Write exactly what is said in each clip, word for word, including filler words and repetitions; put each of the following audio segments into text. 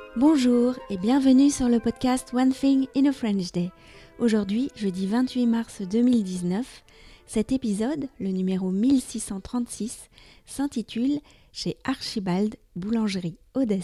Bonjour et bienvenue sur le podcast One Thing in a French Day. Aujourd'hui, jeudi vingt-huit mars deux mille dix-neuf, cet épisode, le numéro mille six cent trente-six, s'intitule « Chez Archibald, boulangerie audacieuse »,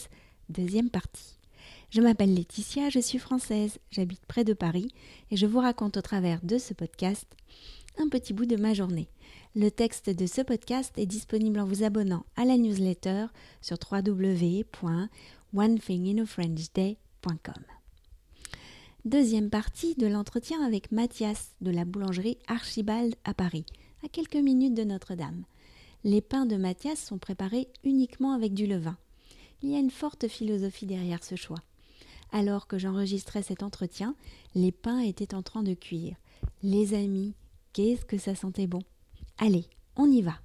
deuxième partie. Je m'appelle Laetitia, je suis française, j'habite près de Paris et je vous raconte au travers de ce podcast un petit bout de ma journée. Le texte de ce podcast est disponible en vous abonnant à la newsletter sur w w w point one thing in a french day point com. Deuxième partie de l'entretien avec Mathias de la boulangerie Archibald à Paris, à quelques minutes de Notre-Dame. Les pains de Mathias sont préparés uniquement avec du levain. Il y a une forte philosophie derrière ce choix. Alors que j'enregistrais cet entretien, les pains étaient en train de cuire. Les amis, qu'est-ce que ça sentait bon! Allez, on y va.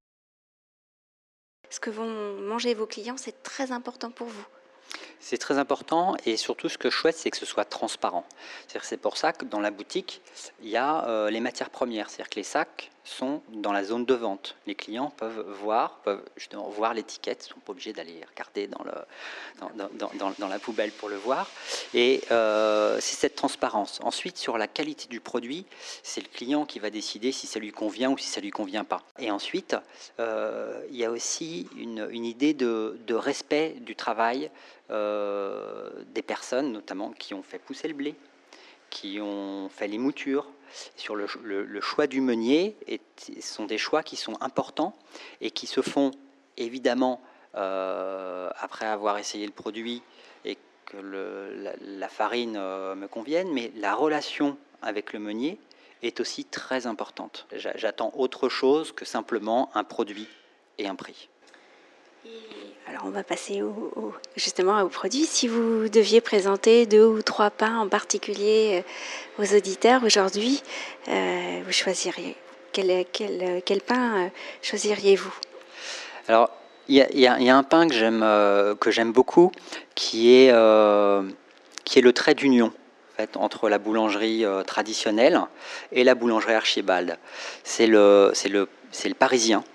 Ce que vont manger vos clients, c'est très important pour vous. C'est très important et surtout ce que je souhaite, c'est que ce soit transparent. C'est-à-dire, c'est pour ça que dans la boutique, il y a euh, les matières premières. C'est-à-dire que les sacs sont dans la zone de vente. Les clients peuvent voir, peuvent justement voir l'étiquette, ils ne sont pas obligés d'aller regarder dans, le, dans, dans, dans, dans la poubelle pour le voir. Et euh, c'est cette transparence. Ensuite, sur la qualité du produit, c'est le client qui va décider si ça lui convient ou si ça ne lui convient pas. Et ensuite, euh, il y a aussi une, une idée de, de respect du travail euh, des personnes, notamment qui ont fait pousser le blé, qui ont fait les moutures. Sur le, le, le choix du meunier, et, ce sont des choix qui sont importants et qui se font évidemment euh, après avoir essayé le produit et que le, la, la farine euh, me convienne, mais la relation avec le meunier est aussi très importante. J'attends autre chose que simplement un produit et un prix. Et alors on va passer au, au, justement au produit. Si vous deviez présenter deux ou trois pains en particulier aux auditeurs aujourd'hui, euh, vous choisiriez quel, quel, quel pain choisiriez-vous? Alors il y, y, y a un pain que j'aime euh, que j'aime beaucoup, qui est euh, qui est le trait d'union en fait, entre la boulangerie euh, traditionnelle et la boulangerie Archibald. C'est le c'est le c'est le parisien.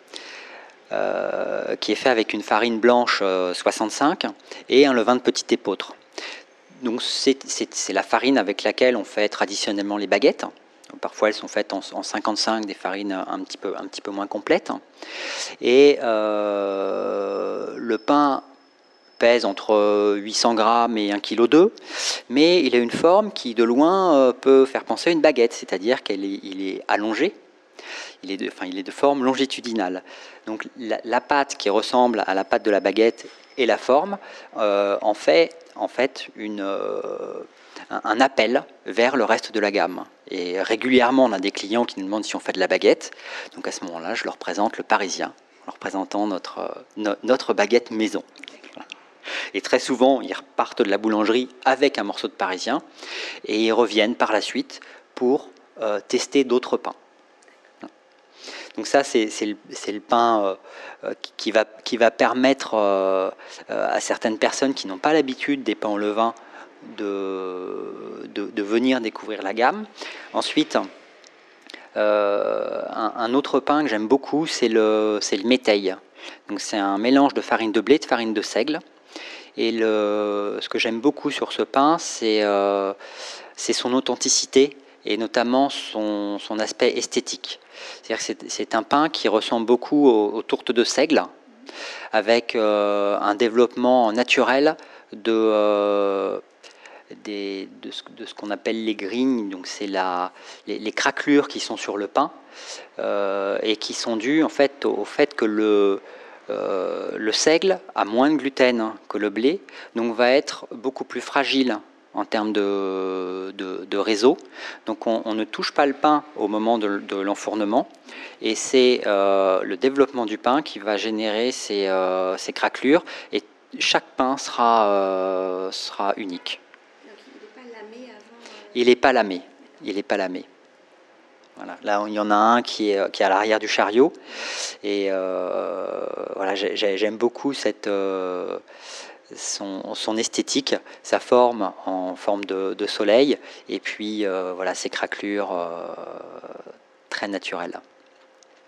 Euh, qui est fait avec une farine blanche euh, soixante-cinq et un levain de petit épeautre. Donc c'est, c'est, c'est la farine avec laquelle on fait traditionnellement les baguettes. Parfois elles sont faites en, en cinquante-cinq, des farines un petit peu, un petit peu moins complètes. Et euh, le pain pèse entre huit cents grammes et un virgule deux kilos, mais il a une forme qui de loin euh, peut faire penser à une baguette, c'est-à-dire qu'il est, il est allongé. Il est, de, enfin, il est de forme longitudinale. Donc la, la pâte qui ressemble à la pâte de la baguette et la forme euh, en fait, en fait une, euh, un, un appel vers le reste de la gamme. Et régulièrement, on a des clients qui nous demandent si on fait de la baguette. Donc à ce moment-là, je leur présente le parisien, en leur présentant notre, no, notre baguette maison. Et très souvent, ils repartent de la boulangerie avec un morceau de parisien et ils reviennent par la suite pour euh, tester d'autres pains. Donc ça, c'est, c'est, le, c'est le pain euh, qui, va, qui va permettre euh, à certaines personnes qui n'ont pas l'habitude des pains au levain de, de, de venir découvrir la gamme. Ensuite, euh, un, un autre pain que j'aime beaucoup, c'est le, c'est le méteil. Donc c'est un mélange de farine de blé et de farine de seigle. Et le, ce que j'aime beaucoup sur ce pain, c'est, euh, c'est son authenticité et notamment son, son aspect esthétique. C'est-à-dire que c'est, c'est un pain qui ressemble beaucoup aux, aux tourtes de seigle, avec euh, un développement naturel de, euh, des, de, ce, de ce qu'on appelle les grignes, donc c'est la, les, les craquelures qui sont sur le pain, euh, et qui sont dues en fait, au, au fait que le, euh, le seigle a moins de gluten que le blé, donc va être beaucoup plus fragile en termes de, de, de réseau. Donc on, on ne touche pas le pain au moment de, de l'enfournement et c'est euh, le développement du pain qui va générer ces, euh, ces craquelures et chaque pain sera, euh, sera unique. Donc il n'est pas lamé avant euh... Il n'est pas lamé. Il n'est pas lamé. Voilà. Là, il y en a un qui est, qui est à l'arrière du chariot et euh, voilà, j'ai, j'aime beaucoup cette... Euh, Son, son esthétique, sa forme en forme de, de soleil, et puis euh, voilà ses craquelures euh, très naturelles.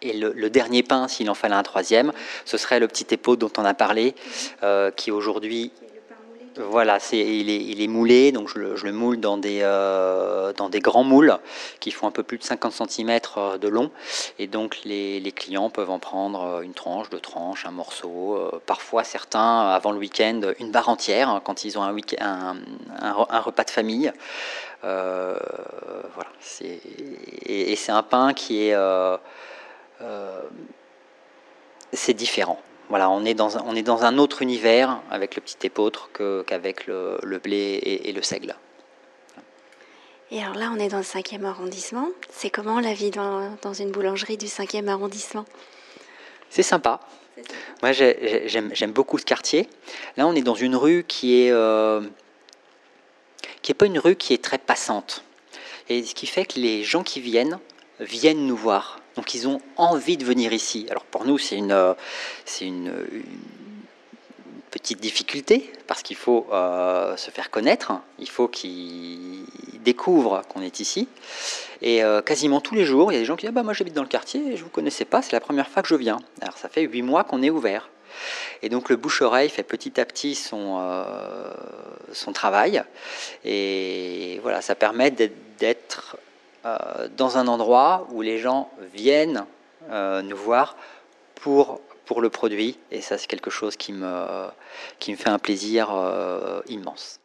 Et le, le dernier pain, s'il en fallait un troisième, ce serait le petit épeautre dont on a parlé, euh, qui aujourd'hui... Voilà, c'est, il, est, il est moulé, donc je le, je le moule dans des, euh, dans des grands moules qui font un peu plus de cinquante centimètres de long. Et donc les, les clients peuvent en prendre une tranche, deux tranches, un morceau. Euh, parfois certains, avant le week-end, une barre entière, hein, quand ils ont un, week- un, un, un repas de famille. Euh, voilà, c'est, et, et c'est un pain qui est... Euh, euh, c'est différent. Voilà, on est, dans un, on est dans un autre univers avec le petit épeautre que, qu'avec le, le blé et, et le seigle. Et alors là, on est dans le cinquième arrondissement. C'est comment la vie dans, dans une boulangerie du cinquième arrondissement ? C'est sympa. C'est sympa. Moi, j'ai, j'aime, j'aime beaucoup ce quartier. Là, on est dans une rue qui est, euh, qui est pas une rue qui est très passante. Et ce qui fait que les gens qui viennent, viennent nous voir. Donc ils ont envie de venir ici. Alors pour nous, c'est une, c'est une, une petite difficulté, parce qu'il faut euh, se faire connaître, il faut qu'ils découvrent qu'on est ici. Et euh, quasiment tous les jours, il y a des gens qui disent ah bah, « moi j'habite dans le quartier, je ne vous connaissais pas, c'est la première fois que je viens ». Alors ça fait huit mois qu'on est ouvert. Et donc le bouche-oreille fait petit à petit son, euh, son travail. Et voilà, ça permet d'être, d'être euh, dans un endroit où les gens viennent euh, nous voir pour, pour le produit. Et ça, c'est quelque chose qui me, qui me fait un plaisir euh, immense.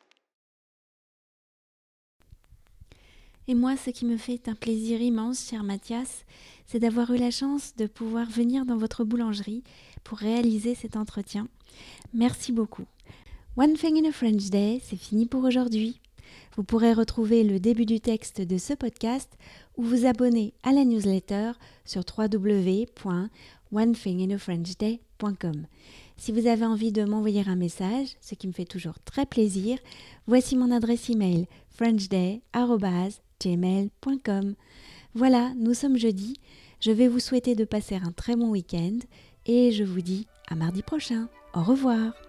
Et moi, ce qui me fait un plaisir immense, cher Mathias, c'est d'avoir eu la chance de pouvoir venir dans votre boulangerie pour réaliser cet entretien. Merci beaucoup. One Thing in a French Day, c'est fini pour aujourd'hui. Vous pourrez retrouver le début du texte de ce podcast ou vous abonner à la newsletter sur w w w point one thing in a french day point com. Si vous avez envie de m'envoyer un message, ce qui me fait toujours très plaisir, voici mon adresse email frenchday arobase gmail point com. Voilà, nous sommes jeudi. Je vais vous souhaiter de passer un très bon week-end et je vous dis à mardi prochain. Au revoir.